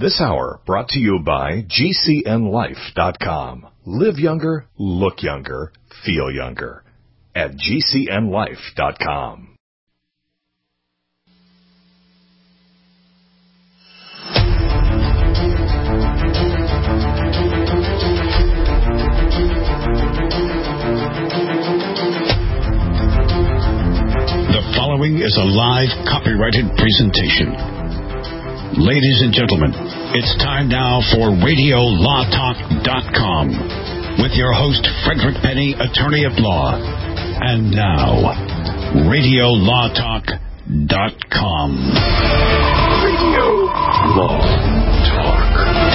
This hour brought to you by GCNLife.com. Live younger, look younger, feel younger at GCNLife.com. The following is a live copyrighted presentation. Ladies and gentlemen, it's time now for RadioLawTalk.com with your host, Frederick Penny, attorney at law. And now, RadioLawTalk.com. Radio Law Talk.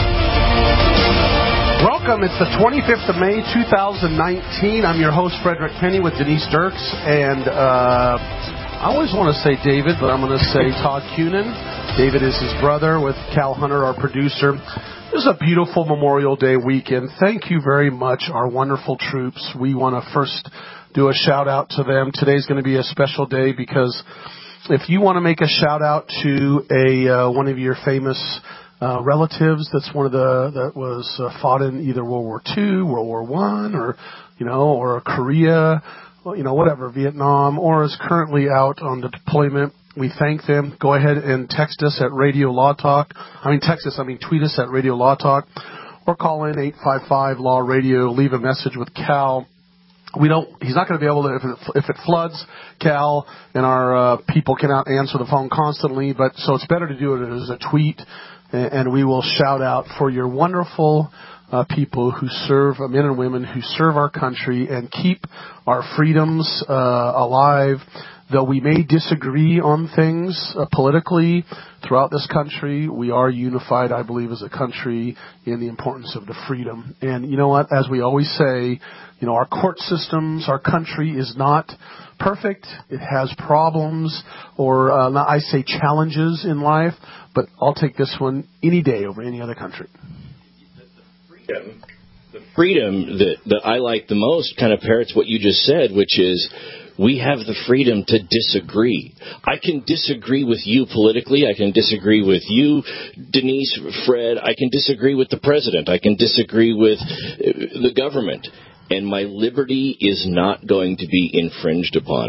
Welcome. It's the 25th of May, 2019. I'm your host, Frederick Penny, with Denise Dirks. And I always want to say David, but I'm going to say Todd Cunin. David is his brother, with Cal Hunter, our producer. This is a beautiful Memorial Day weekend. Thank you very much, our wonderful troops. We want to first do a shout-out to them. Today's going to be a special day because if you want to make a shout-out to one of your famous relatives that was fought in either World War II, World War I, or Korea, whatever, Vietnam, or is currently out on the deployment, we thank them. Go ahead and text us at Radio Law Talk. Tweet us at Radio Law Talk, or call in 855 Law Radio. Leave a message with Cal. He's not going to be able to, if it floods, Cal and our people cannot answer the phone constantly, so it's better to do it as a tweet, and we will shout out for your wonderful people who serve, men and women who serve our country and keep our freedoms alive. Though we may disagree on things politically throughout this country, we are unified, I believe, as a country in the importance of the freedom. And you know what? As we always say, our court systems, our country is not perfect. It has problems or, I say challenges in life, but I'll take this one any day over any other country. The freedom that I like the most kind of parrots what you just said, which is we have the freedom to disagree. I can disagree with you politically. I can disagree with you, Denise, Fred. I can disagree with the president. I can disagree with the government. And my liberty is not going to be infringed upon.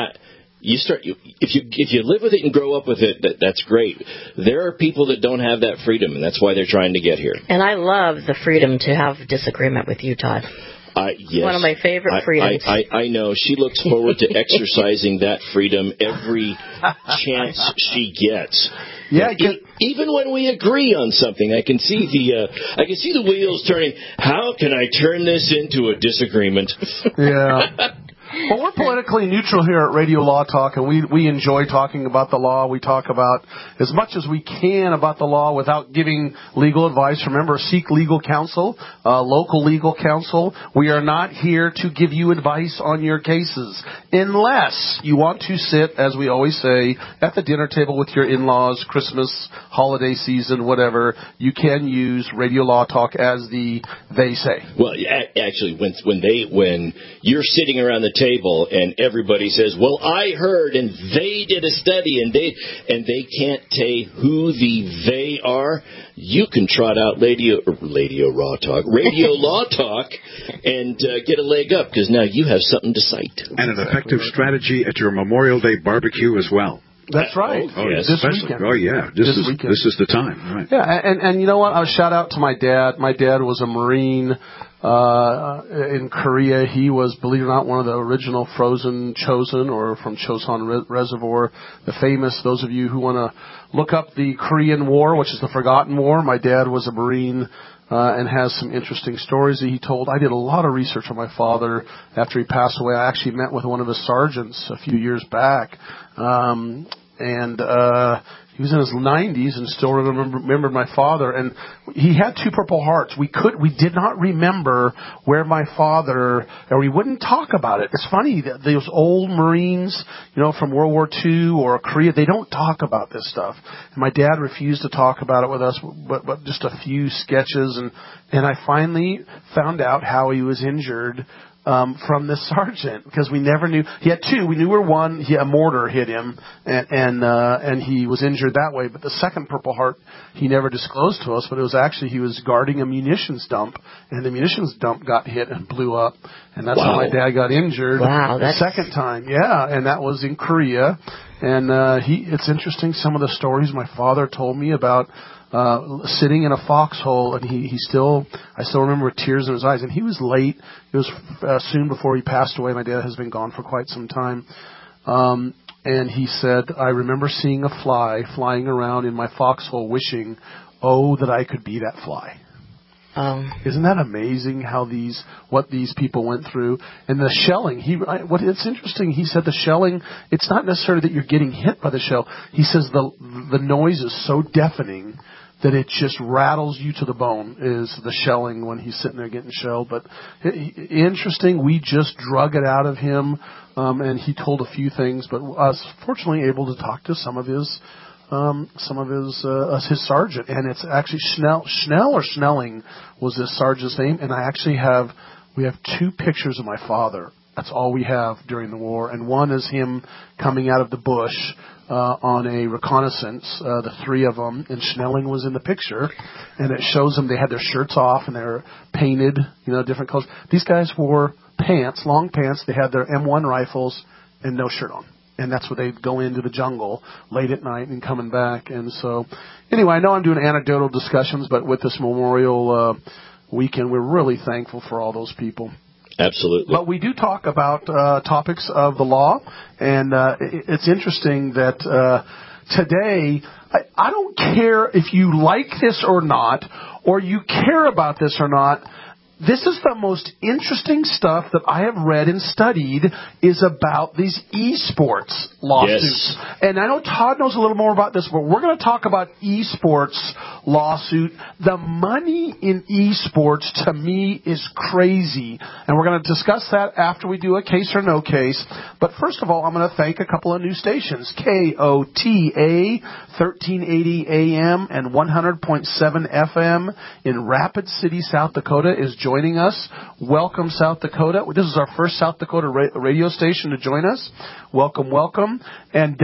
If you live with it and grow up with it, that's great. There are people that don't have that freedom, and that's why they're trying to get here. And I love the freedom to have disagreement with you, Todd. Yes. One of my favorite freedoms. I know. She looks forward to exercising that freedom every chance she gets. Yeah. Even when we agree on something, I can see the wheels turning. How can I turn this into a disagreement? Yeah. Well, we're politically neutral here at Radio Law Talk, and we enjoy talking about the law. We talk about as much as we can about the law without giving legal advice. Remember, seek legal counsel, local legal counsel. We are not here to give you advice on your cases unless you want to sit, as we always say, at the dinner table with your in-laws, Christmas, holiday season, whatever. You can use Radio Law Talk as they say. Well, actually, when you're sitting around the table and everybody says, "Well, I heard," and they did a study, and they can't say who the they are, you can trot out Radio Law Talk, and get a leg up because now you have something to cite. And an effective strategy at your Memorial Day barbecue as well. That's right. Oh, yes. This weekend. Oh, yeah. This is the time. Right. Yeah, and you know what? I'll shout out to my dad. My dad was a Marine in Korea. He was, believe it or not, one of the original Chosun, or from Chosun Reservoir. The famous, those of you who want to look up the Korean War, which is the Forgotten War, my dad was a Marine and has some interesting stories that he told. I did a lot of research on my father after he passed away. I actually met with one of his sergeants a few years back, and he was in his 90s and still remembered my father. And he had two Purple Hearts. We did not remember where my father, or we wouldn't talk about it. It's funny that those old Marines, from World War II or Korea, they don't talk about this stuff. And my dad refused to talk about it with us, but just a few sketches. And I finally found out how he was injured from this sergeant, because we never knew. He had two. We knew where one, a mortar hit him, and he was injured that way. But the second Purple Heart, he never disclosed to us. But it was actually he was guarding a munitions dump, and the munitions dump got hit and blew up, and that's how my dad got injured. Wow, the second time, and that was in Korea. And it's interesting some of the stories my father told me about. Sitting in a foxhole, and I still remember tears in his eyes, and he was late. It was soon before he passed away. My dad has been gone for quite some time. And he said, I remember seeing a fly flying around in my foxhole wishing, oh, that I could be that fly. Isn't that amazing how what these people went through? And the shelling, it's interesting, he said the shelling, it's not necessarily that you're getting hit by the shell. He says the noise is so deafening that it just rattles you to the bone, is the shelling when he's sitting there getting shelled. But interesting, we just drug it out of him, and he told a few things, but I was fortunately able to talk to some of his sergeant, and it's actually Schnell or Snelling was this sergeant's name, and we have two pictures of my father. That's all we have during the war, and one is him coming out of the bush on a reconnaissance, the three of them, and Snelling was in the picture, and it shows them they had their shirts off and they're painted, different colors. These guys wore pants, long pants. They had their M1 rifles and no shirt on. And that's where they'd go into the jungle late at night and coming back. And so, anyway, I know I'm doing anecdotal discussions, but with this Memorial weekend, we're really thankful for all those people. Absolutely. But we do talk about topics of the law, and it's interesting that today, I don't care if you like this or not, or you care about this or not. This is the most interesting stuff that I have read and studied is about these esports lawsuits. Yes. And I know Todd knows a little more about this, but we're going to talk about esports lawsuit. The money in esports, to me, is crazy. And we're going to discuss that after we do a case or no case. But first of all, I'm going to thank a couple of new stations. KOTA 1380 AM and 100.7 FM in Rapid City, South Dakota is joining us. Welcome, South Dakota. This is our first South Dakota radio station to join us. Welcome, welcome. And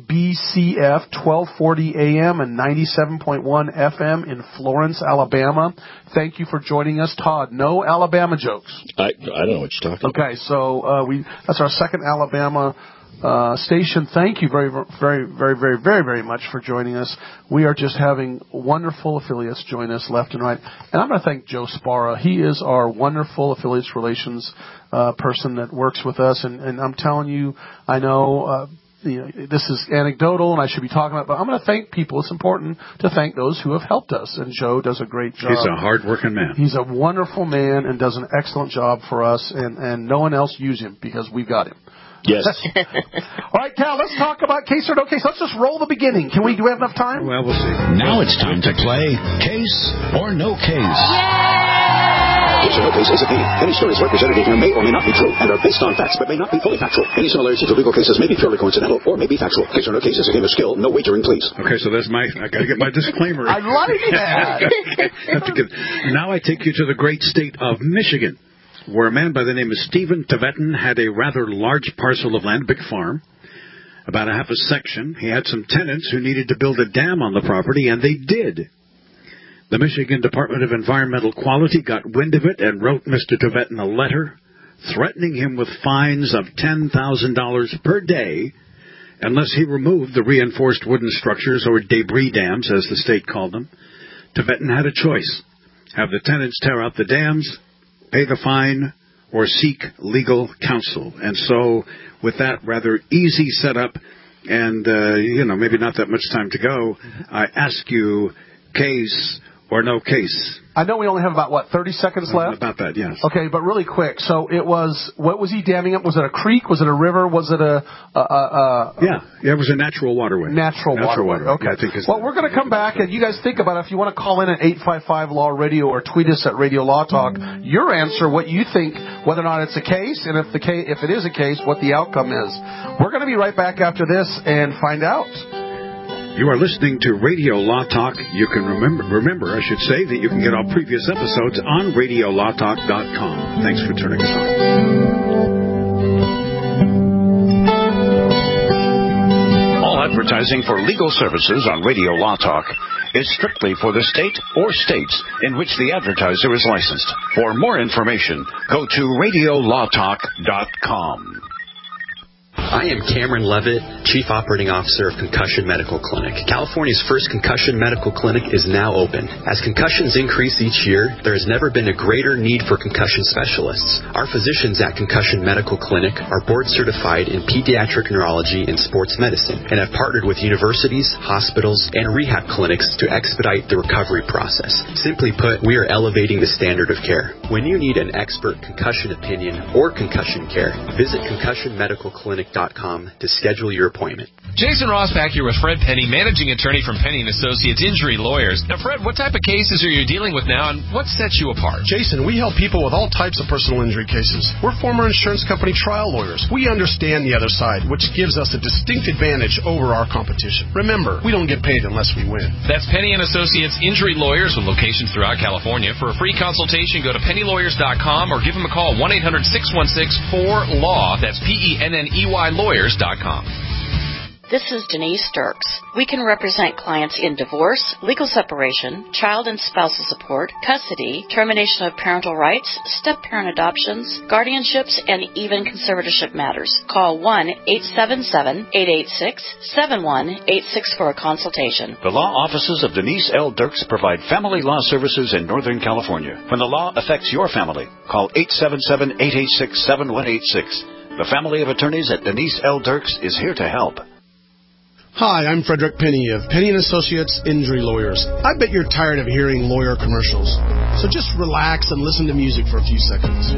WBCF 1240 AM and 97.1 FM in Florence, Alabama. Thank you for joining us, Todd. No Alabama jokes. I don't know what you're talking about. Okay, so that's our second Alabama station. Thank you very, very, very, very, very, very much for joining us. We are just having wonderful affiliates join us left and right. And I'm going to thank Joe Sparra. He is our wonderful affiliates relations person that works with us. And I'm telling you, I know this is anecdotal and I should be talking about it, but I'm going to thank people. It's important to thank those who have helped us. And Joe does a great job. He's a hard-working man. He's a wonderful man and does an excellent job for us. And no one else use him because we've got him. Yes. All right, Cal, let's talk about case or no case. Let's just roll the beginning. Do we have enough time? Well, we'll see. Now it's time to play Case or No Case. Case or No Case is a game. Any stories represented in here may or may not be true and are based on facts but may not be fully factual. Any similarities to legal cases may be purely coincidental or may be factual. Case or No Case is a game of skill. No wagering, please. Okay, so that's I got to get my disclaimer. I like that. Now I take you to the great state of Michigan, where a man by the name of Stephen Tvetin had a rather large parcel of land, big farm, about a half a section. He had some tenants who needed to build a dam on the property, and they did. The Michigan Department of Environmental Quality got wind of it and wrote Mr. Tvetin a letter threatening him with fines of $10,000 per day unless he removed the reinforced wooden structures, or debris dams, as the state called them. Tvetin had a choice: have the tenants tear out the dams, pay the fine, or seek legal counsel. And so, with that rather easy setup, and, maybe not that much time to go, I ask you, case or no case? I know we only have about, 30 seconds left? About that, yes. Okay, but really quick. So it was, what was he damming up? Was it a creek? Was it a river? Was it Yeah, it was a natural waterway. Natural waterway. Okay. Yeah, I think well, we're going to come back, and you guys think about it. If you want to call in at 855-LAW-RADIO or tweet us at Radio Law Talk, your answer, what you think, whether or not it's a case, and if it is a case, what the outcome is. We're going to be right back after this and find out. You are listening to Radio Law Talk. You can remember, I should say, that you can get all previous episodes on RadioLawTalk.com. Thanks for turning us on. All advertising for legal services on Radio Law Talk is strictly for the state or states in which the advertiser is licensed. For more information, go to RadioLawTalk.com. I am Cameron Levitt, Chief Operating Officer of Concussion Medical Clinic. California's first concussion medical clinic is now open. As concussions increase each year, there has never been a greater need for concussion specialists. Our physicians at Concussion Medical Clinic are board certified in pediatric neurology and sports medicine and have partnered with universities, hospitals, and rehab clinics to expedite the recovery process. Simply put, we are elevating the standard of care. When you need an expert concussion opinion or concussion care, visit concussionmedicalclinic.com to schedule your appointment. Jason Ross back here with Fred Penny, managing attorney from Penny & Associates Injury Lawyers. Now, Fred, what type of cases are you dealing with now, and what sets you apart? Jason, we help people with all types of personal injury cases. We're former insurance company trial lawyers. We understand the other side, which gives us a distinct advantage over our competition. Remember, we don't get paid unless we win. That's Penny & Associates Injury Lawyers with locations throughout California. For a free consultation, go to pennylawyers.com or give them a call, 1-800-616-4LAW. That's PENNEY lawyers.com. This is Denise Dirks. We can represent clients in divorce, legal separation, child and spousal support, custody, termination of parental rights, step-parent adoptions, guardianships, and even conservatorship matters. Call 1-877-886-7186 for a consultation. The law offices of Denise L. Dirks provide family law services in Northern California. When the law affects your family, call 877-886-7186. The family of attorneys at Denise L. Dirks is here to help. Hi, I'm Frederick Penny of Penny & Associates Injury Lawyers. I bet you're tired of hearing lawyer commercials. So just relax and listen to music for a few seconds.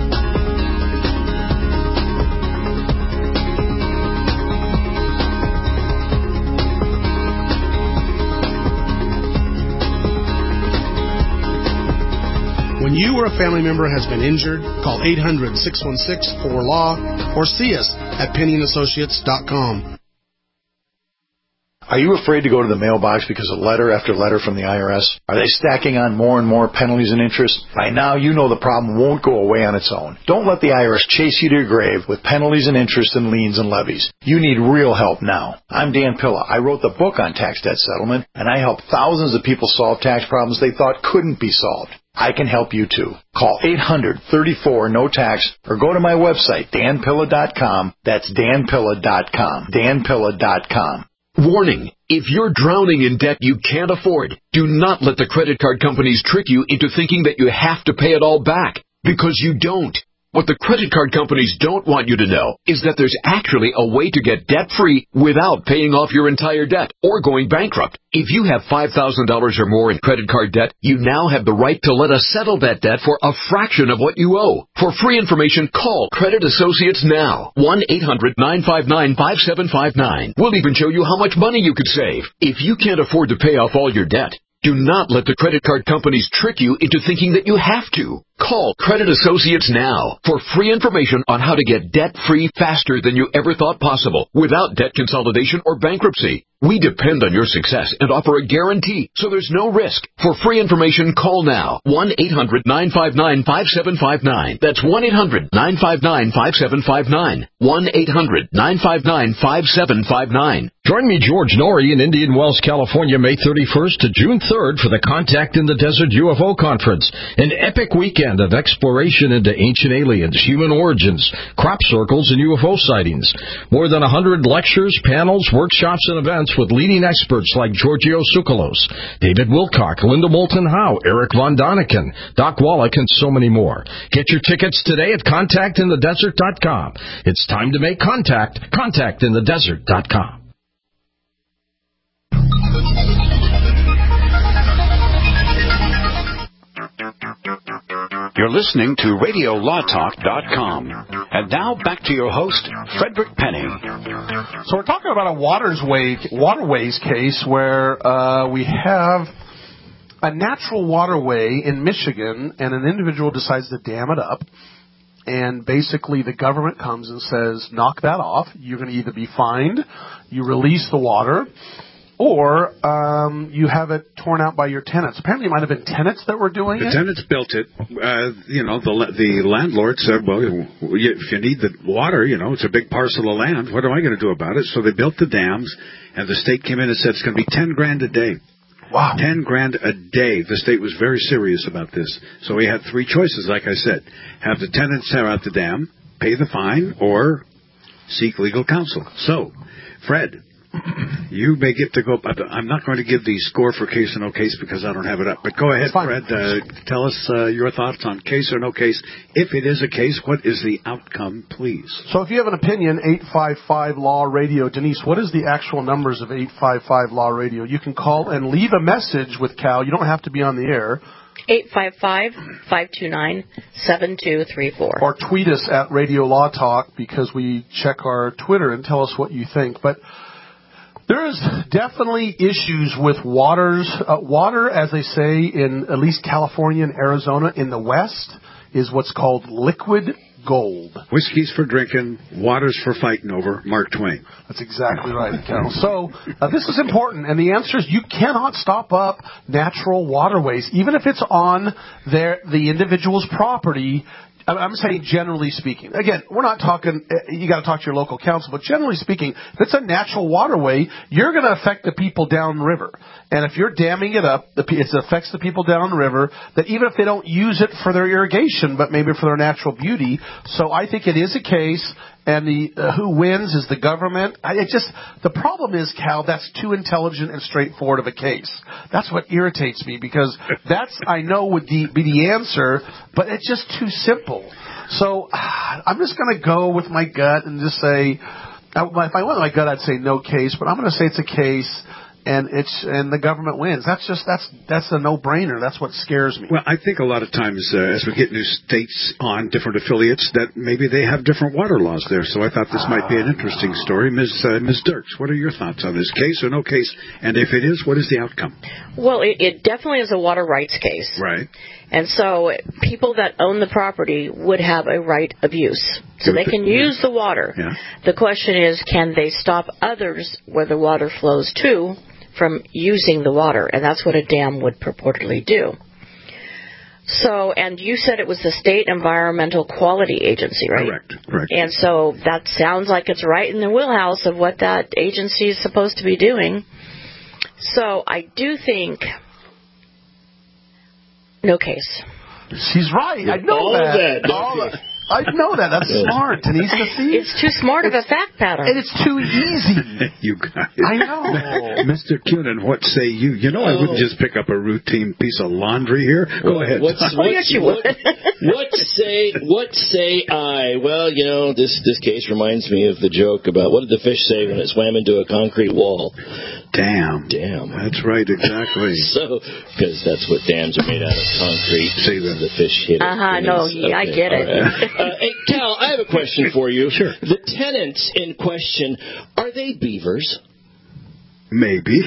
When you or a family member has been injured, call 800-616-4LAW or see us at PennyandAssociates.com. Are you afraid to go to the mailbox because of letter after letter from the IRS? Are they stacking on more and more penalties and interest? By now, you know the problem won't go away on its own. Don't let the IRS chase you to your grave with penalties and interest and liens and levies. You need real help now. I'm Dan Pilla. I wrote the book on tax debt settlement, and I help thousands of people solve tax problems they thought couldn't be solved. I can help you too. Call 800-34-NO-TAX or go to my website, danpilla.com. That's danpilla.com. danpilla.com. Warning, if you're drowning in debt you can't afford, do not let the credit card companies trick you into thinking that you have to pay it all back, because you don't. What the credit card companies don't want you to know is that there's actually a way to get debt-free without paying off your entire debt or going bankrupt. If you have $5,000 or more in credit card debt, you now have the right to let us settle that debt for a fraction of what you owe. For free information, call Credit Associates now. 1-800-959-5759. We'll even show you how much money you could save. If you can't afford to pay off all your debt, do not let the credit card companies trick you into thinking that you have to. Call Credit Associates now for free information on how to get debt-free faster than you ever thought possible without debt consolidation or bankruptcy. We depend on your success and offer a guarantee, so there's no risk. For free information, call now. 1-800-959-5759. That's 1-800-959-5759. 1-800-959-5759. Join me, George Norrie, in Indian Wells, California, May 31st to June 3rd for the Contact in the Desert UFO Conference, an epic weekend of exploration into ancient aliens, human origins, crop circles, and UFO sightings. More than 100 lectures, panels, workshops, and events with leading experts like Giorgio Tsoukalos, David Wilcock, Linda Moulton Howe, Eric Von Daniken, Doc Wallach, and so many more. Get your tickets today at contactinthedesert.com. It's time to make contact. Contactinthedesert.com. You're listening to RadioLawTalk.com. And now back to your host, Frederick Penny. So we're talking about a waterways case where we have a natural waterway in Michigan, and an individual decides to dam it up. And basically the government comes and says, knock that off. You're going to either be fined, you release the water, or you have it torn out by your tenants. Apparently, it might have been tenants that were doing it. The tenants built it. The landlord said, well, if you need the water, it's a big parcel of land. What am I going to do about it? So they built the dams, and the state came in and said it's going to be $10,000 a day. Wow. $10,000 a day. The state was very serious about this. So we had three choices, like I said. Have the tenants tear out the dam, pay the fine, or seek legal counsel. So, Fred, you may get to go. I'm not going to give the score for case or no case because I don't have it up. But go ahead, Fred. Tell us your thoughts on case or no case. If it is a case, what is the outcome, please? So if you have an opinion, 855-LAW-RADIO. Denise, what is the actual numbers of 855-LAW-RADIO? You can call and leave a message with Cal. You don't have to be on the air. 855-529-7234. Or tweet us at Radio Law Talk because we check our Twitter and tell us what you think. But there's definitely issues with water, as they say in at least California and Arizona in the West, is what's called liquid gold. Whiskey's for drinking, water's for fighting over. Mark Twain. That's exactly right, Cal. So this is important, and the answer is you cannot stop up natural waterways, even if it's on the individual's property. I'm saying generally speaking. Again, we're not talking, you got to talk to your local council, but generally speaking, if it's a natural waterway, you're going to affect the people downriver. And if you're damming it up, it affects the people downriver, that even if they don't use it for their irrigation, but maybe for their natural beauty. So I think it is a case, and who wins is the government. The problem is, Cal, that's too intelligent and straightforward of a case. That's what irritates me, because I know would be the answer, but it's just too simple. So I'm just going to go with my gut and just say, if I went with my gut, I'd say no case, but I'm going to say it's a case. And the government wins. That's a no-brainer. That's what scares me. Well, I think a lot of times as we get new states on different affiliates, that maybe they have different water laws there. So I thought this might be an interesting story. Ms. Dirks, what are your thoughts on this case or no case? And if it is, what is the outcome? Well, it definitely is a water rights case. Right. And so people that own the property would have a right of use. So they can use the water. Yeah. The question is, can they stop others where the water flows to from using the water? And that's what a dam would purportedly do. So, and you said it was the State Environmental Quality Agency, right? Correct. And so that sounds like it's right in the wheelhouse of what that agency is supposed to be doing. So I do think no case. She's right. I know that. I know that. That's smart, Denise. It's too smart of a fact pattern. And it's too easy. You guys. I know. Mr. Cunin, what say you? You know I wouldn't just pick up a routine piece of laundry here. Go ahead. What say I? Well, this case reminds me of the joke about what did the fish say when it swam into a concrete wall? Damn. That's right, exactly. So, because that's what dams are made out of, concrete. See that the fish hit it. I get it. Hey, Cal, I have a question for you. Sure. The tenants in question, are they beavers? Maybe.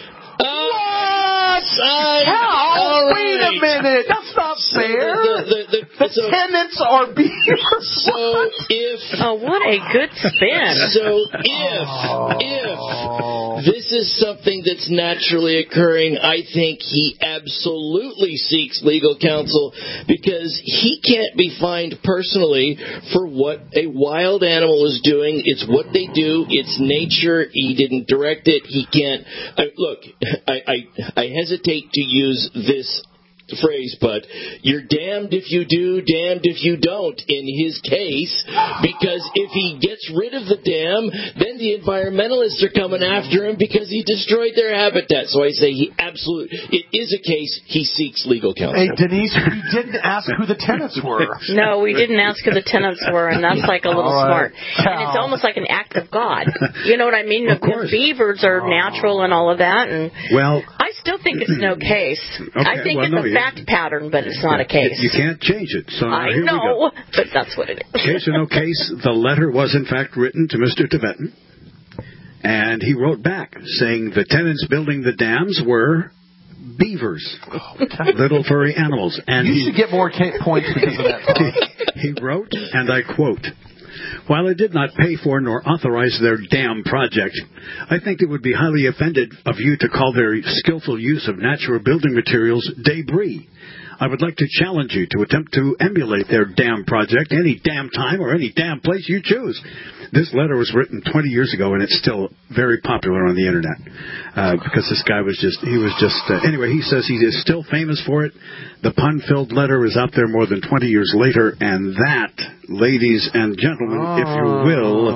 Cal, wait a minute. That's not fair. The tenants are beavers. So if... what a good spin. So if this is something that's naturally occurring, I think he absolutely seeks legal counsel, because he can't be fined personally for what a wild animal is doing. It's what they do. It's nature. He didn't direct it. He can't... Look, I hesitate to use this phrase, but you're damned if you do, damned if you don't in his case, because if he gets rid of the dam, then the environmentalists are coming after him because he destroyed their habitat. So I say it is a case he seeks legal counsel. Hey, Denise, we didn't ask who the tenants were. No, we didn't ask who the tenants were, and that's like a little smart. And it's almost like an act of God. You know what I mean? Of course. The beavers are natural and all of that, and I still think it's no case. Okay, I think it's a fact pattern, but it's not a case. You can't change it. So I here know, we go. but that's what it is. Case or no case, the letter was in fact written to Mr. Tibetan, and he wrote back saying the tenants building the dams were beavers, little furry animals. And you should get more points because of that. He wrote, and I quote, While I did not pay for nor authorize their damn project, I think it would be highly offended of you to call their skillful use of natural building materials debris. I would like to challenge you to attempt to emulate their damn project any damn time or any damn place you choose. This letter was written 20 years ago, and it's still very popular on the Internet because this guy anyway, he says he is still famous for it. The pun-filled letter is out there more than 20 years later, and that, ladies and gentlemen, if you will,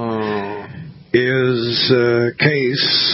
is case...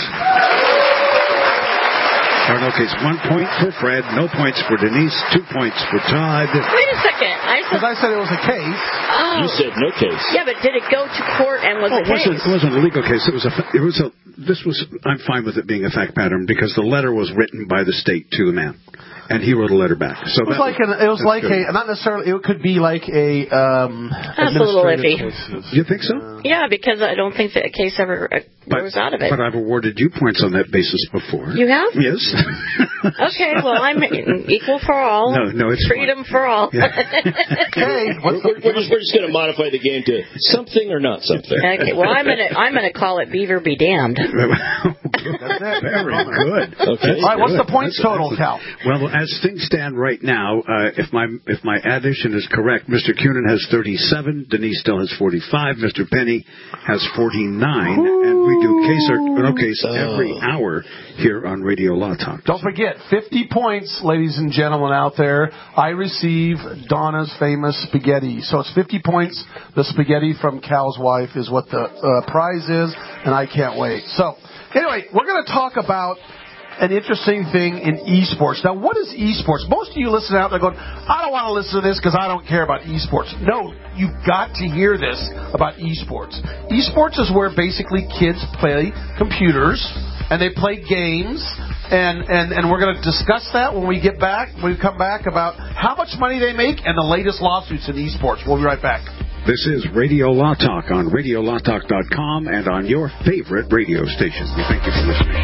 Or no case. 1 point for Fred, no points for Denise, 2 points for Todd. Wait a second. Because I said it was a case. Oh. You said no case. Yeah, but did it go to court and was a case? It wasn't a legal case. I'm fine with it being a fact pattern because the letter was written by the state to the man. And he wrote a letter back. So it was like not necessarily, it could be like a, that's a little iffy. You think so? Yeah, because I don't think that a case ever grows out of it. But I've awarded you points on that basis before. You have? Yes. Okay, well, I'm equal for all. No, it's freedom for all. Yeah. Hey, we're just going to modify the game to something or not something. Okay, well, I'm gonna call it Beaver be damned. Very good. Okay. All right, what's the points total, Cal? Well, as things stand right now, if my addition is correct, Mr. Cunin has 37, Denise still has 45, Mr. Penny has 49, and we do case or no case every hour here on Radio Law Talk. Don't forget, 50 points, ladies and gentlemen out there. I receive Donna's famous spaghetti. So it's 50 points. The spaghetti from Cal's wife is what the prize is, and I can't wait. So, anyway, we're going to talk about an interesting thing in esports. Now, what is esports? Most of you listening out there going, I don't want to listen to this because I don't care about esports. No, you've got to hear this about esports. Esports is where basically kids play computers and they play games, and we're going to discuss that when we come back about how much money they make and the latest lawsuits in esports. We'll be right back. This is Radio Law Talk on RadioLawTalk.com and on your favorite radio station. We thank you for listening.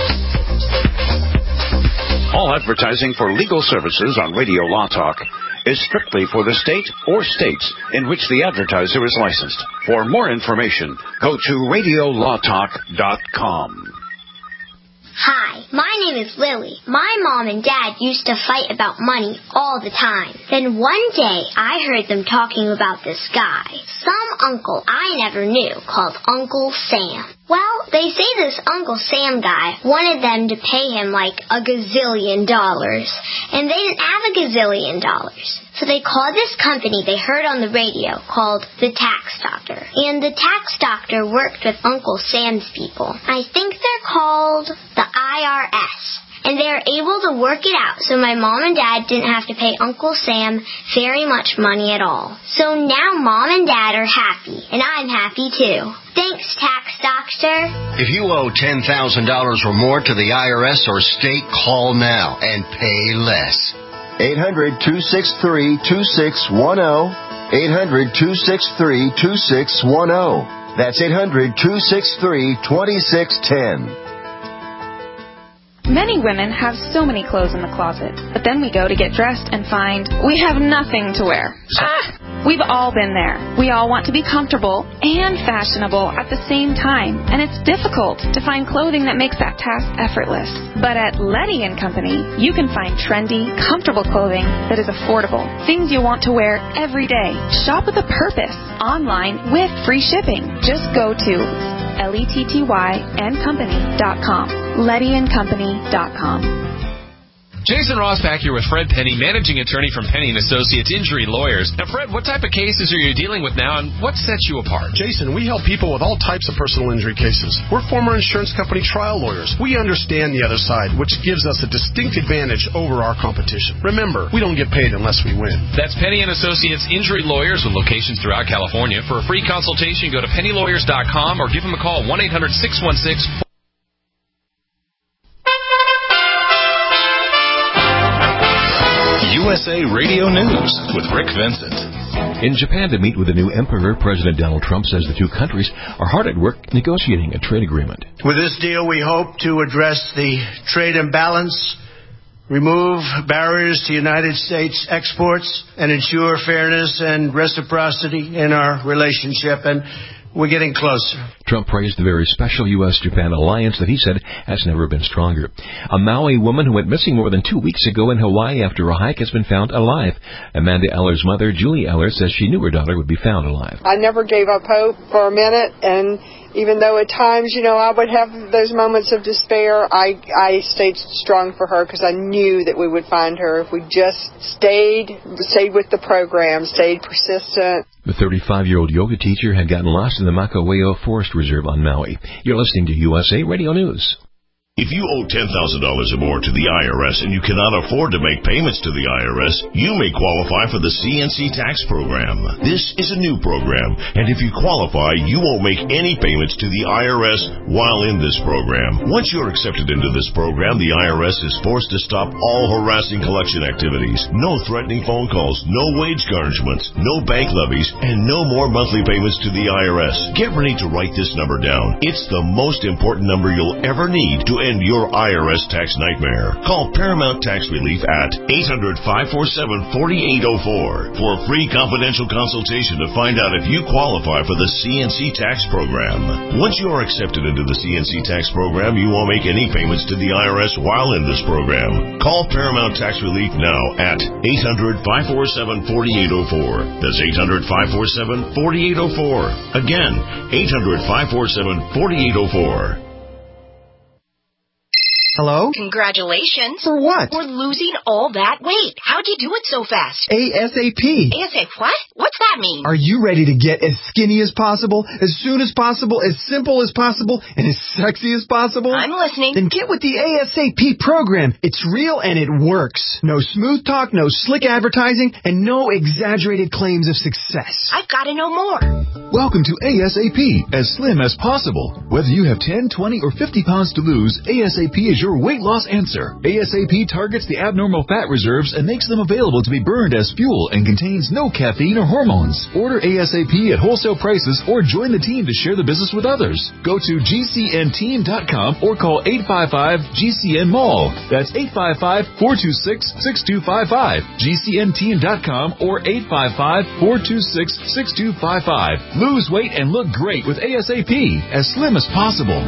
All advertising for legal services on Radio Law Talk is strictly for the state or states in which the advertiser is licensed. For more information, go to RadioLawTalk.com. Hi, my name is Lily. My mom and dad used to fight about money all the time. Then one day, I heard them talking about this guy, some uncle I never knew, called Uncle Sam. Well, they say this Uncle Sam guy wanted them to pay him like $1 gazillion, and they didn't have $1 gazillion. So they called this company they heard on the radio called the Tax Doctor. And the Tax Doctor worked with Uncle Sam's people. I think they're called the IRS. And they were able to work it out so my mom and dad didn't have to pay Uncle Sam very much money at all. So now Mom and Dad are happy, and I'm happy too. Thanks, Tax Doctor. If you owe $10,000 or more to the IRS or state, call now and pay less. 800-263-2610. 800-263-2610. That's 800-263-2610. Many women have so many clothes in the closet, but then we go to get dressed and find we have nothing to wear. We've all been there. We all want to be comfortable and fashionable at the same time, and it's difficult to find clothing that makes that task effortless. But at Letty & Company, you can find trendy, comfortable clothing that is affordable, things you want to wear every day. Shop with a purpose, online with free shipping. Just go to LettyandCompany.com. LettyandCompany.com. Jason Rosbach here with Fred Penny, managing attorney from Penny & Associates Injury Lawyers. Now, Fred, what type of cases are you dealing with now, and what sets you apart? Jason, we help people with all types of personal injury cases. We're former insurance company trial lawyers. We understand the other side, which gives us a distinct advantage over our competition. Remember, we don't get paid unless we win. That's Penny & Associates Injury Lawyers with locations throughout California. For a free consultation, go to pennylawyers.com or give them a call, 1-800-616-4. USA Radio News with Rick Vincent. In Japan to meet with the new emperor, President Donald Trump says the two countries are hard at work negotiating a trade agreement. With this deal, we hope to address the trade imbalance remove barriers to United States exports, and ensure fairness and reciprocity in our relationship. And we're getting closer. Trump praised the very special U.S.-Japan alliance that he said has never been stronger. A Maui woman who went missing more than 2 weeks ago in Hawaii after a hike has been found alive. Amanda Eller's mother, Julie Eller, says she knew her daughter would be found alive. I never gave up hope for a minute, and even though at times, I would have those moments of despair, I stayed strong for her because I knew that we would find her if we just stayed with the program, stayed persistent. The 35-year-old yoga teacher had gotten lost in the Makawao Forest Reserve on Maui. You're listening to USA Radio News. If you owe $10,000 or more to the IRS and you cannot afford to make payments to the IRS, you may qualify for the CNC tax program. This is a new program, and if you qualify, you won't make any payments to the IRS while in this program. Once you're accepted into this program, the IRS is forced to stop all harassing collection activities. No threatening phone calls, no wage garnishments, no bank levies, and no more monthly payments to the IRS. Get ready to write this number down. It's the most important number you'll ever need to end your IRS tax nightmare. Call Paramount Tax Relief at 800-547-4804 for a free confidential consultation to find out if you qualify for the CNC tax program. Once you are accepted into the CNC tax program, you won't make any payments to the IRS while in this program. Call Paramount Tax Relief now at 800-547-4804. That's 800-547-4804. Again, 800-547-4804. Hello? Congratulations. For what? For losing all that weight. How'd you do it so fast? ASAP. ASAP what? What's that mean? Are you ready to get as skinny as possible, as soon as possible, as simple as possible, and as sexy as possible? I'm listening. Then get with the ASAP program. It's real and it works. No smooth talk, no slick advertising, and no exaggerated claims of success. I've got to know more. Welcome to ASAP, as slim as possible. Whether you have 10, 20, or 50 pounds to lose, ASAP is your weight loss answer. ASAP targets the abnormal fat reserves and makes them available to be burned as fuel and contains no caffeine or hormones. Order ASAP at wholesale prices or join the team to share the business with others. Go to GCNteam.com or call 855-GCN-MALL. That's 855-426-6255. GCNteam.com or 855-426-6255. Lose weight and look great with ASAP, as slim as possible.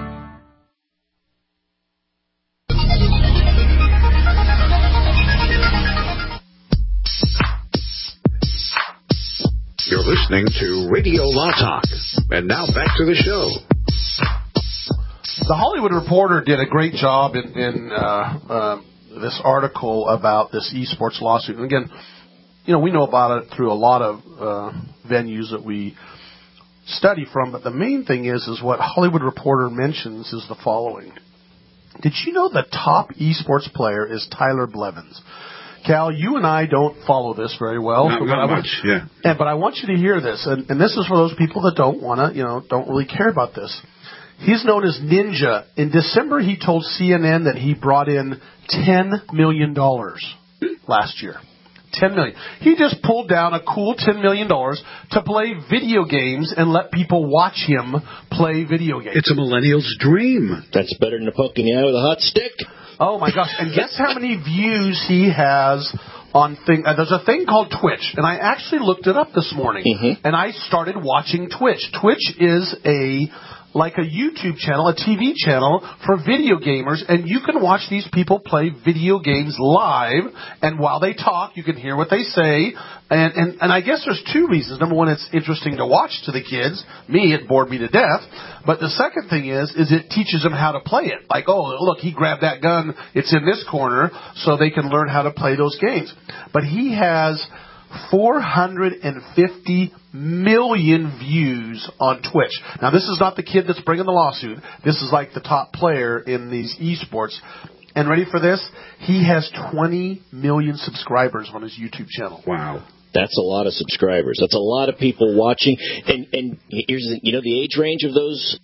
You're listening to Radio Law Talk. And now back to the show. The Hollywood Reporter did a great job in this article about this esports lawsuit. And again, we know about it through a lot of venues that we study from, but the main thing is what Hollywood Reporter mentions is the following. Did you know the top esports player is Tyler Blevins? Cal, you and I don't follow this very well. Not much, yeah. But I want you to hear this, and this is for those people that don't want to, don't really care about this. He's known as Ninja. In December, he told CNN that he brought in $10 million last year. $10 million. He just pulled down a cool $10 million to play video games and let people watch him play video games. It's a millennial's dream. That's better than a poke in the eye with a hot stick. Oh, my gosh. And guess how many views he has on there's a thing called Twitch, and I actually looked it up this morning, and I started watching Twitch. Twitch is like a YouTube channel, a TV channel for video gamers, and you can watch these people play video games live, and while they talk, you can hear what they say, and I guess there's two reasons. Number one, it's interesting to watch to the kids. It bored me to death. But the second thing is it teaches them how to play it. Like, oh, look, he grabbed that gun, it's in this corner, so they can learn how to play those games. But he has 450 million views on Twitch. Now, this is not the kid that's bringing the lawsuit. This is like the top player in these esports. And ready for this? He has 20 million subscribers on his YouTube channel. Wow. That's a lot of subscribers. That's a lot of people watching. And here's the age range of those.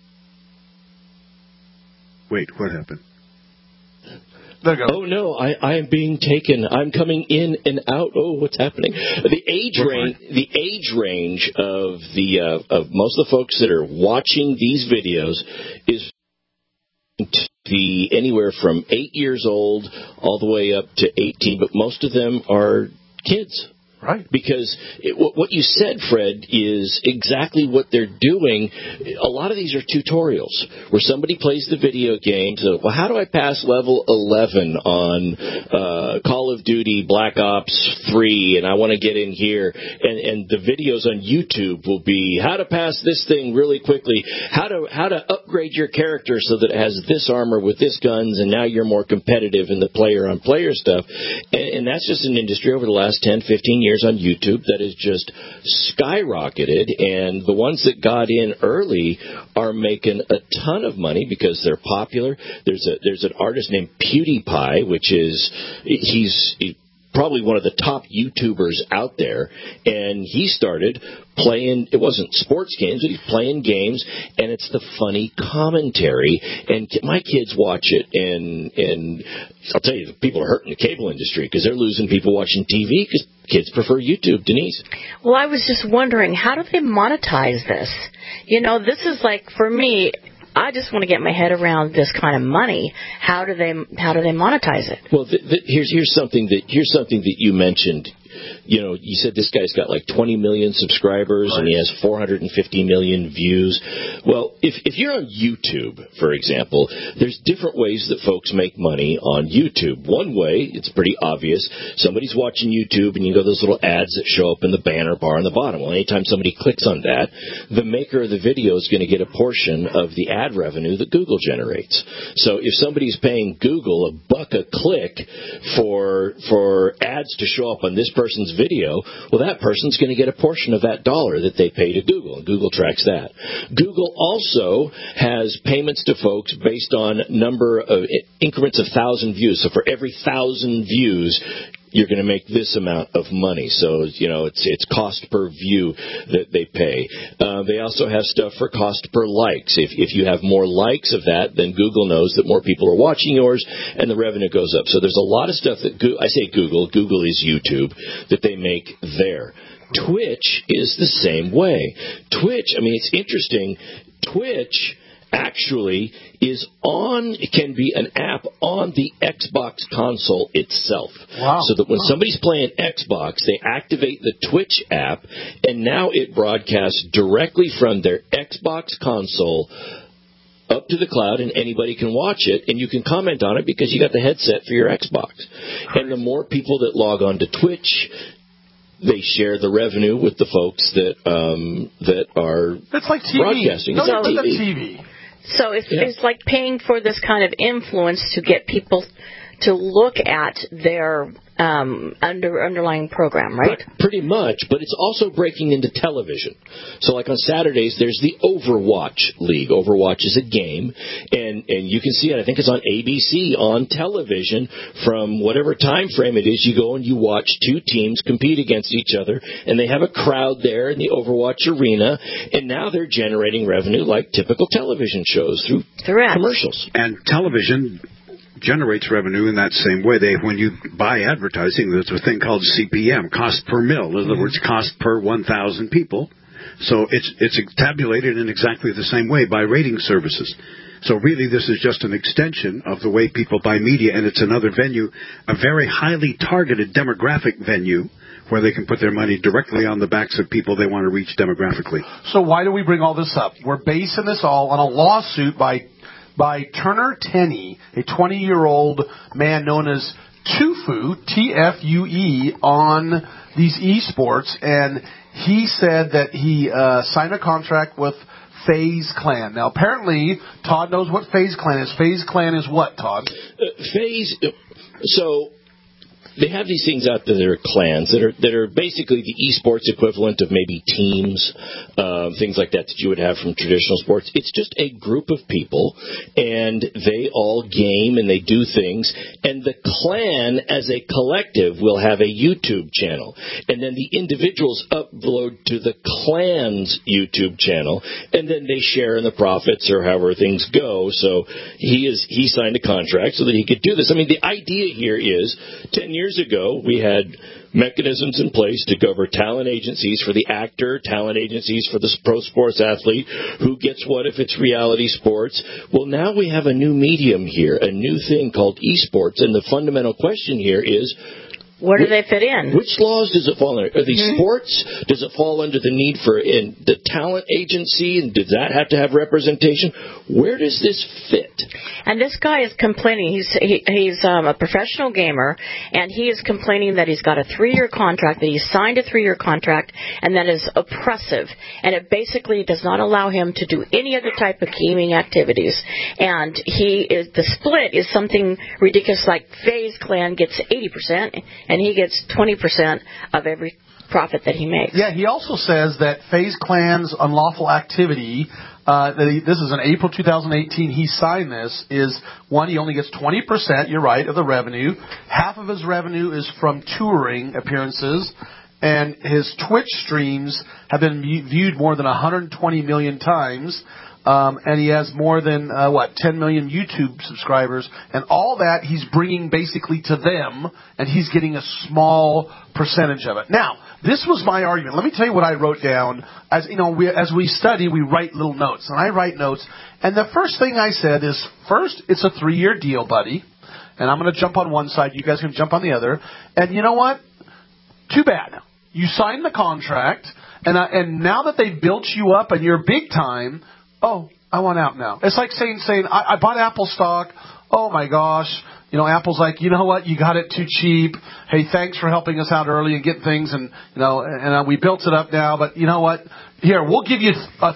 Wait, what happened? There you go. Oh no, I am being taken. I'm coming in and out. Oh, what's happening? The age range of most of the folks that are watching these videos is be anywhere from 8 years old all the way up to 18, but most of them are kids. Right. Because what you said, Fred, is exactly what they're doing. A lot of these are tutorials where somebody plays the video game. So, well, how do I pass level 11 on Call of Duty Black Ops 3, and I want to get in here. And the videos on YouTube will be how to pass this thing really quickly, how to upgrade your character so that it has this armor with this guns, and now you're more competitive in the player-on-player stuff. And that's just an industry over the last 10, 15 years on YouTube that has just skyrocketed, and the ones that got in early are making a ton of money because they're popular. There's an artist named PewDiePie, which is he's probably one of the top YouTubers out there, and he started playing, it wasn't sports games, but he's playing games, and it's the funny commentary, and my kids watch it, and I'll tell you, people are hurting the cable industry because they're losing people watching TV because kids prefer YouTube. Denise? Well, I was just wondering, how do they monetize this? You know, this is like, for me, I just want to get my head around this kind of money. How do they monetize it? Well, here's something that you mentioned. You know, you said this guy's got like 20 million subscribers, right, and he has 450 million views. Well, if you're on YouTube, for example, there's different ways that folks make money on YouTube. One way, it's pretty obvious. Somebody's watching YouTube, and you go those little ads that show up in the banner bar on the bottom. Well, anytime somebody clicks on that, the maker of the video is going to get a portion of the ad revenue that Google generates. So if somebody's paying Google $1 a click for ads to show up on this person's video, well, that person's going to get a portion of that dollar that they pay to Google, and Google tracks that. Google also has payments to folks based on number of increments of 1,000 views. So for every 1,000 views, you're going to make this amount of money. So, you know, it's cost per view that they pay. They also have stuff for cost per likes. If you have more likes of that, then Google knows that more people are watching yours, and the revenue goes up. So there's a lot of stuff that I say Google is YouTube, that they make there. Twitch is the same way. Twitch, I mean, it's interesting. Twitch actually can be an app on the Xbox console itself. Wow. So that when somebody's playing Xbox, they activate the Twitch app, and now it broadcasts directly from their Xbox console up to the cloud, and anybody can watch it, and you can comment on it because you got the headset for your Xbox. And the more people that log on to Twitch, they share the revenue with the folks that are That's like TV. Broadcasting. No, It's that's TV. TV. So it's like paying for this kind of influence to get people to look at their underlying program, right? Pretty much, but it's also breaking into television. So like on Saturdays, there's the Overwatch League. Overwatch is a game, and you can see it. I think it's on ABC on television from whatever time frame it is. You go and you watch two teams compete against each other, and they have a crowd there in the Overwatch arena, and now they're generating revenue like typical television shows through commercials. And television generates revenue in that same way. When you buy advertising, there's a thing called CPM, cost per mil. In other words, cost per 1,000 people. So it's tabulated in exactly the same way by rating services. So really, this is just an extension of the way people buy media, and it's another venue, a very highly targeted demographic venue, where they can put their money directly on the backs of people they want to reach demographically. So why do we bring all this up? We're basing this all on a lawsuit by Turner Tenney, a 20-year-old man known as Tfue, T-F-U-E, on these esports, and he said that he signed a contract with FaZe Clan. Now, apparently, Todd knows what FaZe Clan is. FaZe Clan is what, Todd? So they have these things out there that are clans that are basically the esports equivalent of maybe teams, things like that you would have from traditional sports. It's just a group of people, and they all game and they do things, and the clan as a collective will have a YouTube channel, and then the individuals upload to the clan's YouTube channel, and then they share in the profits or however things go. So he signed a contract so that he could do this. I mean, the idea here is 10 years years ago, we had mechanisms in place to cover talent agencies for the actor, talent agencies for the pro sports athlete, who gets what if it's reality sports. Well, now we have a new medium here, a new thing called esports, and the fundamental question here is, where do they fit in? Which laws does it fall under? Are these sports? Does it fall under the need for the talent agency? And does that have to have representation? Where does this fit? And this guy is complaining. He's a professional gamer, and he is complaining that he's got a 3-year contract, that he signed a 3-year contract, and that is oppressive. And it basically does not allow him to do any other type of gaming activities. And the split is something ridiculous, like FaZe Clan gets 80%, and he gets 20% of every profit that he makes. Yeah, he also says that FaZe Clan's unlawful activity, this is in April 2018, he signed this, is, one, he only gets 20%, you're right, of the revenue. Half of his revenue is from touring appearances, and his Twitch streams have been viewed more than 120 million times. And he has more than, 10 million YouTube subscribers. And all that he's bringing basically to them, and he's getting a small percentage of it. Now, this was my argument. Let me tell you what I wrote down. As we study, we write little notes. And I write notes. And the first thing I said is, first, it's a 3-year deal, buddy. And I'm going to jump on one side. You guys can jump on the other. And you know what? Too bad. You signed the contract, and now that they've built you up and you're big time, oh, I want out now. It's like saying I bought Apple stock. Oh, my gosh. Apple's like, you know what? You got it too cheap. Hey, thanks for helping us out early and get things. And, and we built it up now. But you know what? Here, we'll give you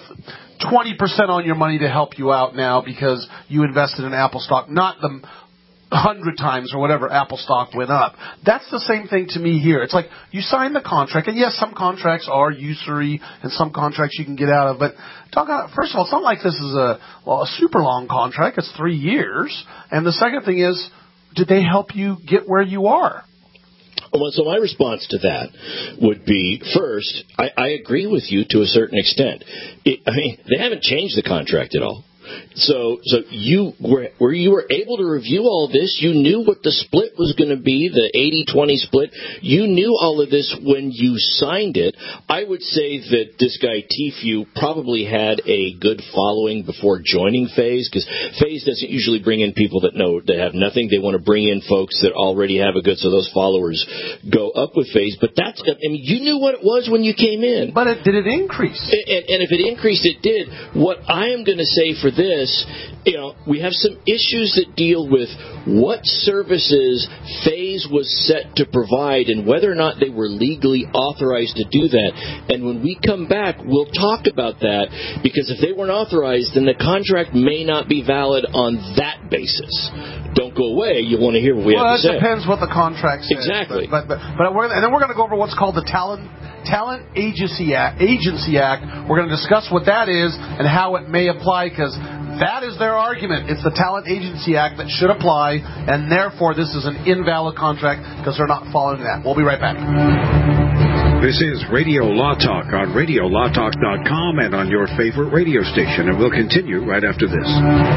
20% on your money to help you out now because you invested in Apple stock, not the 100 times or whatever Apple stock went up. That's the same thing to me here. It's like you sign the contract, and yes, some contracts are usury, and some contracts you can get out of. But first of all, it's not like this is a super long contract. It's 3 years. And the second thing is, did they help you get where you are? Well, so my response to that would be, first, I agree with you to a certain extent. They haven't changed the contract at all. So you were able to review all this. You knew what the split was going to be, the 80-20 split. You knew all of this when you signed it. I would say that this guy Tfue probably had a good following before joining FaZe, because FaZe doesn't usually bring in people that have nothing. They want to bring in folks that already have a good, so those followers go up with FaZe. But you knew what it was when you came in. But did it increase? And if it increased, it did. What I am going to say for this, we have some issues that deal with what services FaZe was set to provide and whether or not they were legally authorized to do that. And when we come back, we'll talk about that, because if they weren't authorized, then the contract may not be valid on that basis. Don't go away. You want to hear what we have to say. Well, it depends what the contract says. Exactly. And then we're going to go over what's called the Talent Agency Act. We're going to discuss what that is and how it may apply, because that is their argument. It's the Talent Agency Act that should apply, and therefore this is an invalid contract because they're not following that. We'll be right back. This is Radio Law Talk on RadioLawTalk.com and on your favorite radio station, and we'll continue right after this.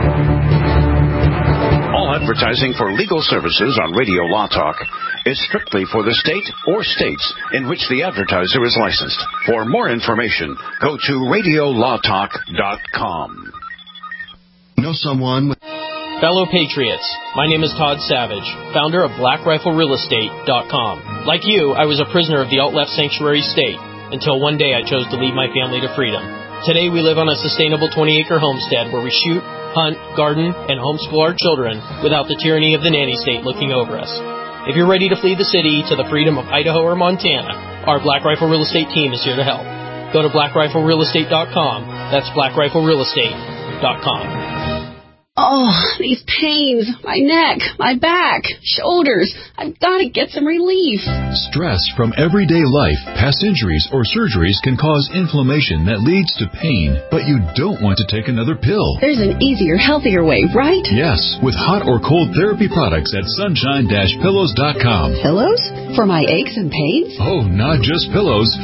All advertising for legal services on Radio Law Talk is strictly for the state or states in which the advertiser is licensed. For more information, go to RadioLawTalk.com. Know someone with... Fellow Patriots, my name is Todd Savage, founder of BlackRifleRealEstate.com. Like you, I was a prisoner of the alt-left sanctuary state until one day I chose to lead my family to freedom. Today we live on a sustainable 20-acre homestead where we shoot, hunt, garden, and homeschool our children without the tyranny of the nanny state looking over us. If you're ready to flee the city to the freedom of Idaho or Montana, our Black Rifle Real Estate team is here to help. Go to BlackRifleRealEstate.com. That's BlackRifleRealEstate.com. Oh, these pains, my neck, my back, shoulders. I've got to get some relief. Stress from everyday life, past injuries, or surgeries can cause inflammation that leads to pain, but you don't want to take another pill. There's an easier, healthier way, right? Yes, with hot or cold therapy products at sunshine-pillows.com. Pillows? For my aches and pains? Oh, not just pillows.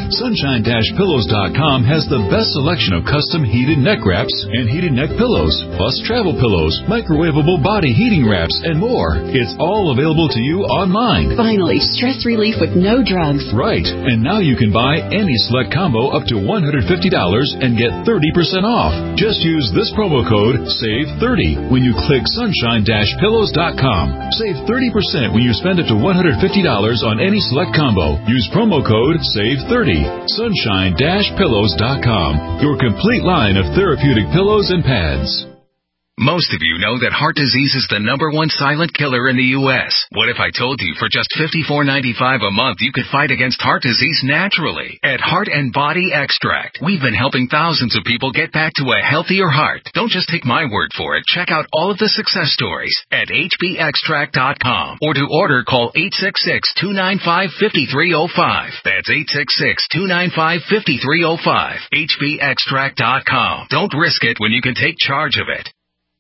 Sunshine-pillows.com has the best selection of custom heated neck wraps and heated neck pillows, plus travel pillows pillows, microwavable body heating wraps, and more. It's all available to you online. Finally, stress relief with no drugs. Right. And now you can buy any select combo up to $150 and get 30% off. Just use this promo code SAVE30 when you click sunshine-pillows.com. Save 30% when you spend up to $150 on any select combo. Use promo code SAVE30. Sunshine-pillows.com. Your complete line of therapeutic pillows and pads. Most of you know that heart disease is the #1 silent killer in the U.S. What if I told you for just $54.95 a month you could fight against heart disease naturally? At Heart and Body Extract, we've been helping thousands of people get back to a healthier heart. Don't just take my word for it. Check out all of the success stories at hbextract.com, or to order, call 866-295-5305. That's 866-295-5305. hbextract.com. Don't risk it when you can take charge of it.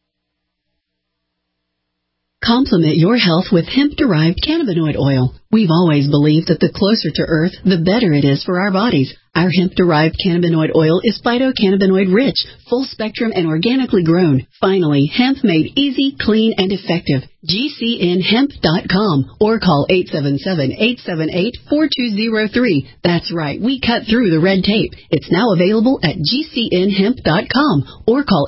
Complement your health with hemp-derived cannabinoid oil. We've always believed that the closer to Earth, the better it is for our bodies. Our hemp-derived cannabinoid oil is phytocannabinoid-rich, full-spectrum, and organically grown. Finally, hemp made easy, clean, and effective. GCNhemp.com or call 877-878-4203. That's right, we cut through the red tape. It's now available at GCNhemp.com or call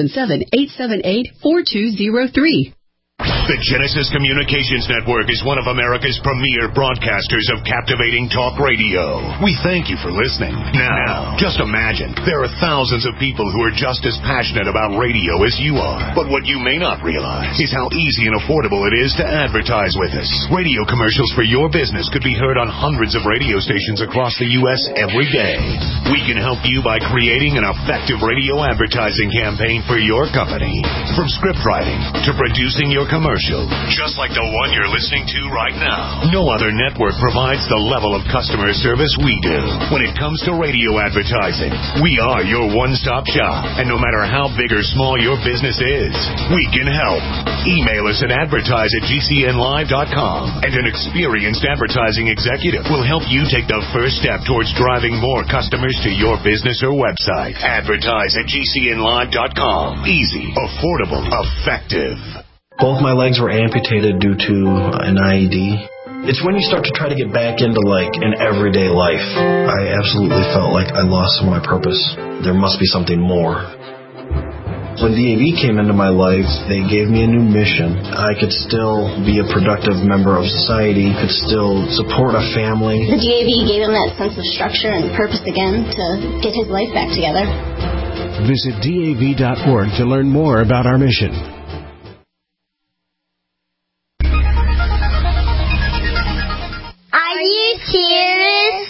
877-878-4203. The Genesis Communications Network is one of America's premier broadcasters of captivating talk radio. We thank you for listening. Now, just imagine, there are thousands of people who are just as passionate about radio as you are. But what you may not realize is how easy and affordable it is to advertise with us. Radio commercials for your business could be heard on hundreds of radio stations across the U.S. every day. We can help you by creating an effective radio advertising campaign for your company. From script writing to producing your commercial, just like the one you're listening to right now. No other network provides the level of customer service we do. When it comes to radio advertising, we are your one-stop shop. And no matter how big or small your business is, we can help. Email us at advertise@gcnlive.com, and an experienced advertising executive will help you take the first step towards driving more customers to your business or website. Advertise@gcnlive.com. Easy, affordable, effective. Both my legs were amputated due to an IED. It's when you start to try to get back into, an everyday life. I absolutely felt like I lost some of my purpose. There must be something more. When DAV came into my life, they gave me a new mission. I could still be a productive member of society, could still support a family. The DAV gave him that sense of structure and purpose again to get his life back together. Visit DAV.org to learn more about our mission. Are you serious?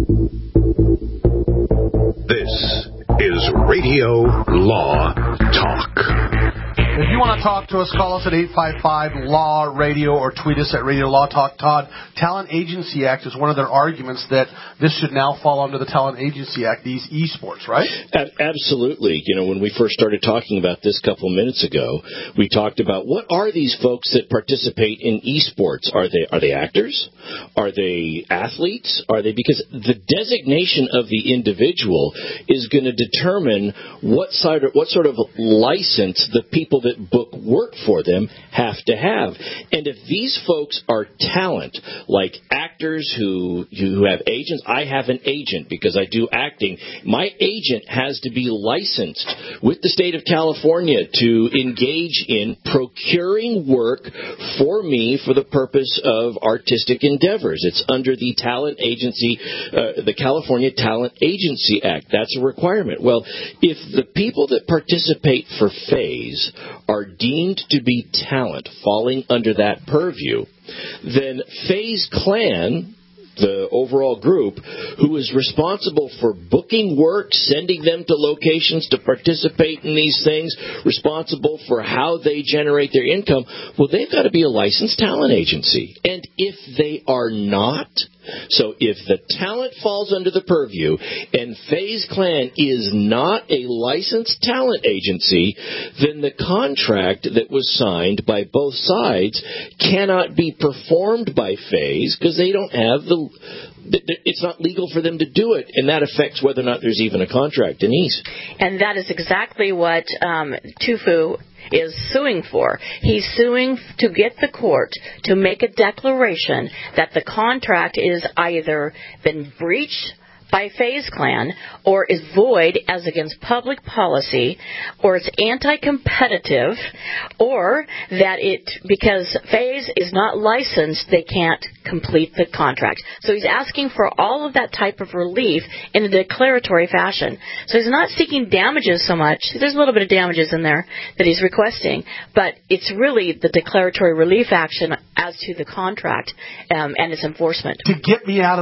This is Radio Law Talk. If you want to talk to us, call us at 855-LAW-RADIO or tweet us at Radio Law Talk. Todd, Talent Agency Act is one of their arguments that this should now fall under the Talent Agency Act, these esports, right? Absolutely. When we first started talking about this a couple minutes ago, we talked about what are these folks that participate in esports? Are they actors? Are they athletes? Because the designation of the individual is going to determine what sort of license the people that book work for them have to have. And if these folks are talent, like actors who have agents, I have an agent because I do acting. My agent has to be licensed with the state of California to engage in procuring work for me for the purpose of artistic endeavors. It's under the Talent Agency, the California Talent Agency Act. That's a requirement. Well, if the people that participate for FASE are deemed to be talent falling under that purview, then FaZe Clan, the overall group, who is responsible for booking work, sending them to locations to participate in these things, responsible for how they generate their income, well, they've got to be a licensed talent agency. And if they are not, so if the talent falls under the purview and FaZe Clan is not a licensed talent agency, then the contract that was signed by both sides cannot be performed by FaZe because they don't have the it's not legal for them to do it, and that affects whether or not there's even a contract. Denise? And that is exactly what Tufu is suing for. He's suing to get the court to make a declaration that the contract is either been breached by FaZe Clan, or is void as against public policy, or it's anti-competitive, or that because FaZe is not licensed, they can't complete the contract. So he's asking for all of that type of relief in a declaratory fashion. So he's not seeking damages so much. There's a little bit of damages in there that he's requesting, but it's really the declaratory relief action as to the contract and its enforcement. To get me out of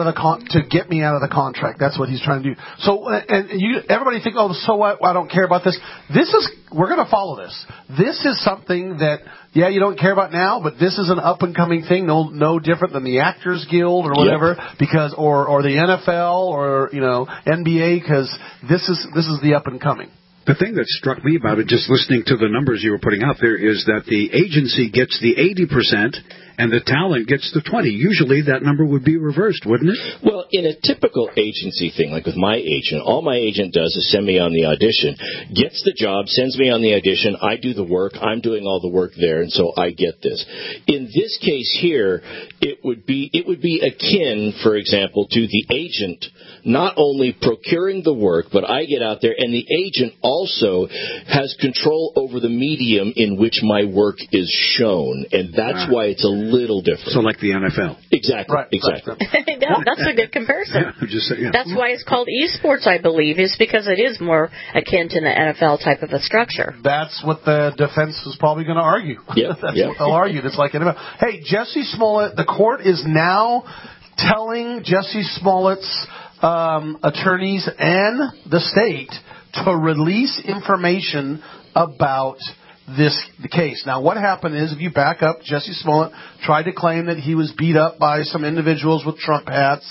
the contract. That's what he's trying to do. So, everybody think, oh, so what? I don't care about this. We're going to follow this. This is something that, you don't care about now, but this is an up and coming thing. No different than the Actors Guild or whatever, because or the NFL or NBA, because this is the up and coming. The thing that struck me about it, just listening to the numbers you were putting out there, is that the agency gets the 80% and the talent gets the 20%. Usually that number would be reversed, wouldn't it? Well, in a typical agency thing, like with my agent, all my agent does is send me on the audition, gets the job, sends me on the audition, I do the work, I'm doing all the work there, and so I get this. In this case here, it would be akin, for example, to the agent not only procuring the work, but I get out there, and the agent also has control over the medium in which my work is shown, and that's why it's a little different. So like the NFL. Exactly. Right, exactly. That's a good comparison. Yeah, That's why it's called esports, I believe, is because it is more akin to the NFL type of a structure. That's what the defense is probably going to argue. Yep. That's what they'll argue. It's like NFL. Hey, Jussie Smollett, the court is now telling Jussie Smollett's attorneys and the state to release information about the case. Now, what happened is, if you back up, Jussie Smollett tried to claim that he was beat up by some individuals with Trump hats,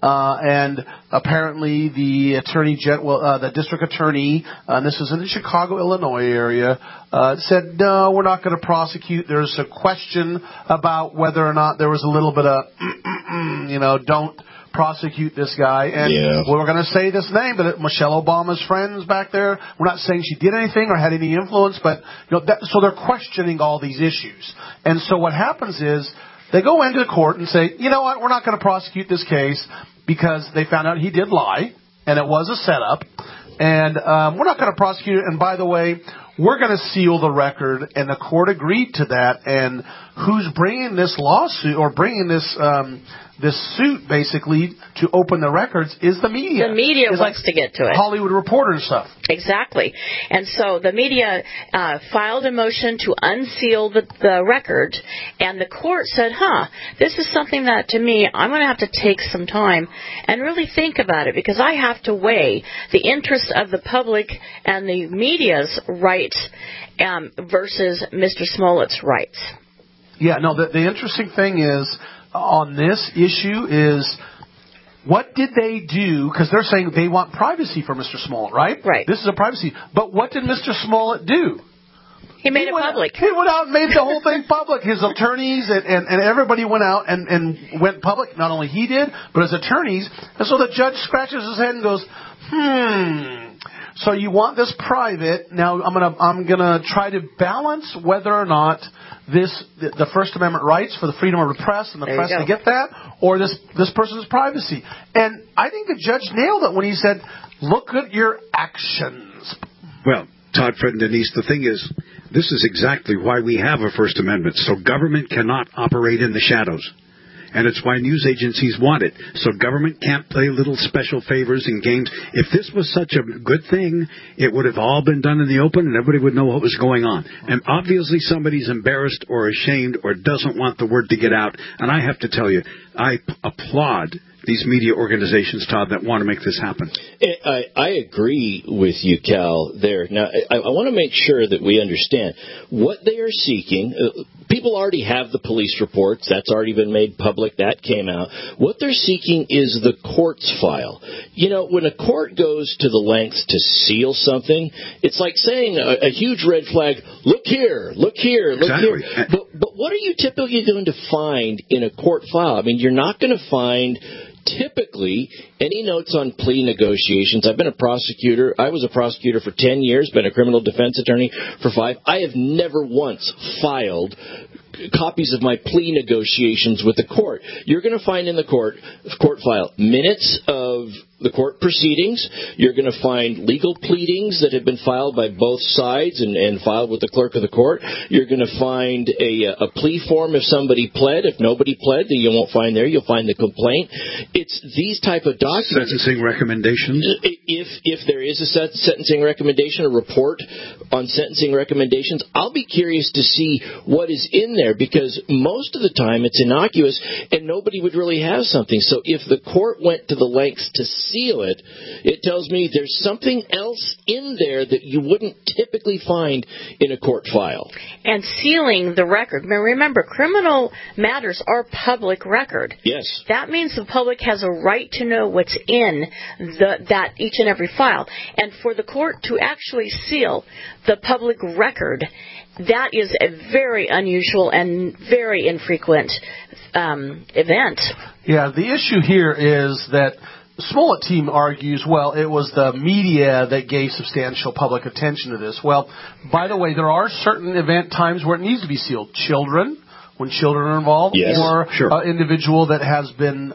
and apparently the the district attorney, and this was in the Chicago, Illinois area, said, no, we're not going to prosecute. There's a question about whether or not there was a little bit of, don't prosecute this guy, and we're going to say this name, but Michelle Obama's friends back there, we're not saying she did anything or had any influence, but so they're questioning all these issues. And so what happens is they go into the court and say, you know what, we're not going to prosecute this case because they found out he did lie and it was a setup, and we're not going to prosecute it, and by the way, we're going to seal the record. And the court agreed to that. And who's bringing this lawsuit or bringing this suit basically to open the records is the media. The media wants to get to it. Hollywood Reporter and stuff. Exactly. And so the media filed a motion to unseal the record, and the court said, this is something that, to me, I'm going to have to take some time and really think about it, because I have to weigh the interest of the public and the media's rights versus Mr. Smollett's rights. Yeah, no, the interesting thing is, on this issue is, what did they do? Because they're saying they want privacy for Mr. Smollett, right? Right. This is a privacy. But what did Mr. Smollett do? He made it public. He went out and made the whole thing public. His attorneys and everybody went out and went public. Not only he did, but his attorneys. And so the judge scratches his head and goes, so you want this private. Now I'm gonna try to balance whether or not the First Amendment rights for the freedom of the press and the press to get that, or this person's privacy. And I think the judge nailed it when he said, look at your actions. Well, Todd, Fred, and Denise, the thing is, this is exactly why we have a First Amendment, so government cannot operate in the shadows. And it's why news agencies want it. So government can't play little special favors and games. If this was such a good thing, it would have all been done in the open and everybody would know what was going on. And obviously somebody's embarrassed or ashamed or doesn't want the word to get out. And I have to tell you, I applaud these media organizations, Todd, that want to make this happen. I agree with you, Cal, there. Now, I want to make sure that we understand what they are seeking. People already have the police reports. That's already been made public. That came out. What they're seeking is the court's file. When a court goes to the lengths to seal something, it's like saying a huge red flag, look here, look here, look here. But what are you typically going to find in a court file? I mean, you're not going to find typically, any notes on plea negotiations, I've been a prosecutor. I was a prosecutor for 10 years, been a criminal defense attorney for 5. I have never once filed copies of my plea negotiations with the court. You're going to find in the court file minutes of the court proceedings. You're going to find legal pleadings that have been filed by both sides and filed with the clerk of the court. You're going to find a plea form if somebody pled. If nobody pled, then you won't find there. You'll find the complaint. It's these type of documents. Sentencing recommendations? If there is a sentencing recommendation, a report on sentencing recommendations, I'll be curious to see what is in there, because most of the time it's innocuous and nobody would really have something. So if the court went to the lengths to seal it, it tells me there's something else in there that you wouldn't typically find in a court file. And sealing the record. Now remember, criminal matters are public record. Yes. That means the public has a right to know what's in that each and every file. And for the court to actually seal the public record, that is a very unusual and very infrequent event. Yeah, the issue here is that the Smollett team argues, well, it was the media that gave substantial public attention to this. Well, by the way, there are certain event times where it needs to be sealed. Children, when children are involved, yes, or sure, an individual that has been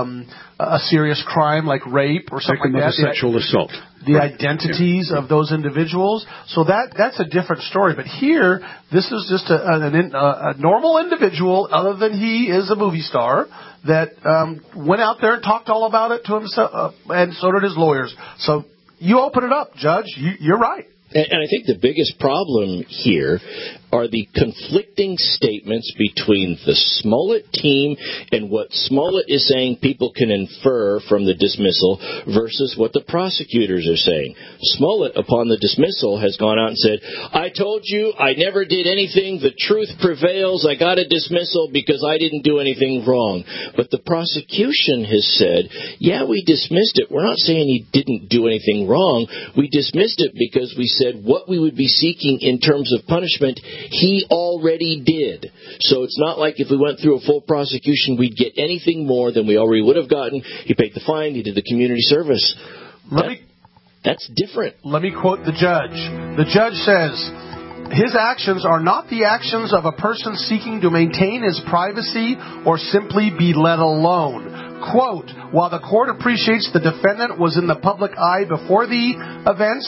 a serious crime like rape or something like that. Sexual assault. The identities of those individuals. So that's a different story. But here, this is just a normal individual, other than he is a movie star, that went out there and talked all about it to himself, and so did his lawyers. So you open it up, Judge. You're right. And I think the biggest problem here are the conflicting statements between the Smollett team and what Smollett is saying people can infer from the dismissal versus what the prosecutors are saying. Smollett, upon the dismissal, has gone out and said, I told you I never did anything. The truth prevails. I got a dismissal because I didn't do anything wrong. But the prosecution has said, yeah, we dismissed it. We're not saying he didn't do anything wrong. We dismissed it because we said what we would be seeking in terms of punishment, he already did. So it's not like if we went through a full prosecution, we'd get anything more than we already would have gotten. He paid the fine. He did the community service. That's different. Let me quote the judge. The judge says, his actions are not the actions of a person seeking to maintain his privacy or simply be let alone. Quote, while the court appreciates the defendant was in the public eye before the events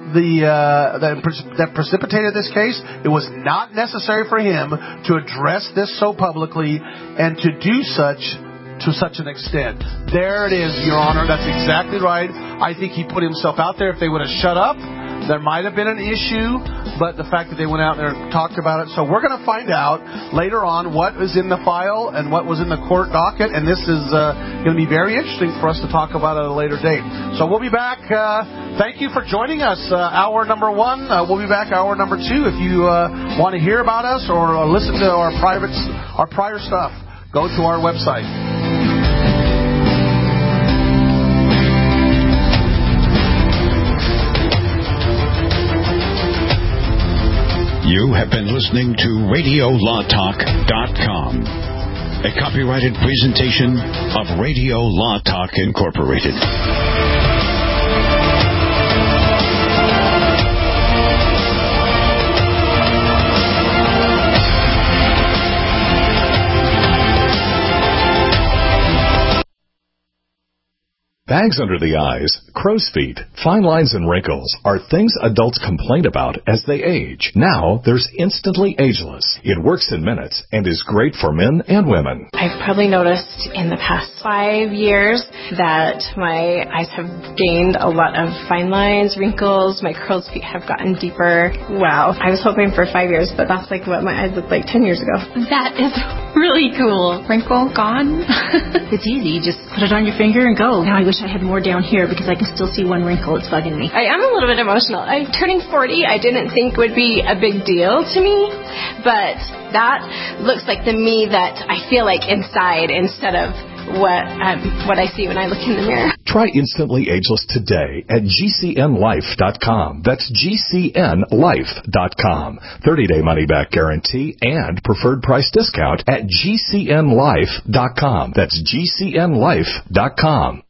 that precipitated this case, it was not necessary for him to address this so publicly and to do such to such an extent. There it is, Your Honor. That's exactly right. I think he put himself out there. If they would have shut up, there might have been an issue, but the fact that they went out there and talked about it. So we're going to find out later on what was in the file and what was in the court docket, and this is going to be very interesting for us to talk about at a later date. So we'll be back. Thank you for joining us. Hour number 1. We'll be back hour number 2. If you want to hear about us or listen to our prior stuff, go to our website. You have been listening to RadioLawTalk.com, a copyrighted presentation of Radio Law Talk Incorporated. Bags under the eyes, crow's feet, fine lines, and wrinkles are things adults complain about as they age. Now, there's Instantly Ageless. It works in minutes and is great for men and women. I've probably noticed in the past 5 years that my eyes have gained a lot of fine lines, wrinkles, my crow's feet have gotten deeper. Wow. I was hoping for 5 years, but that's like what my eyes looked like 10 years ago. That is really cool. Wrinkle gone. It's easy. You just put it on your finger and go. Now I wish I had more down here because I can still see one wrinkle. It's bugging me. I am a little bit emotional. I'm turning 40. I didn't think would be a big deal to me, but that looks like the me that I feel like inside instead of what I see when I look in the mirror. Try Instantly Ageless today at GCNlife.com. That's GCNlife.com. 30-day money-back guarantee and preferred price discount at GCNlife.com. That's GCNlife.com.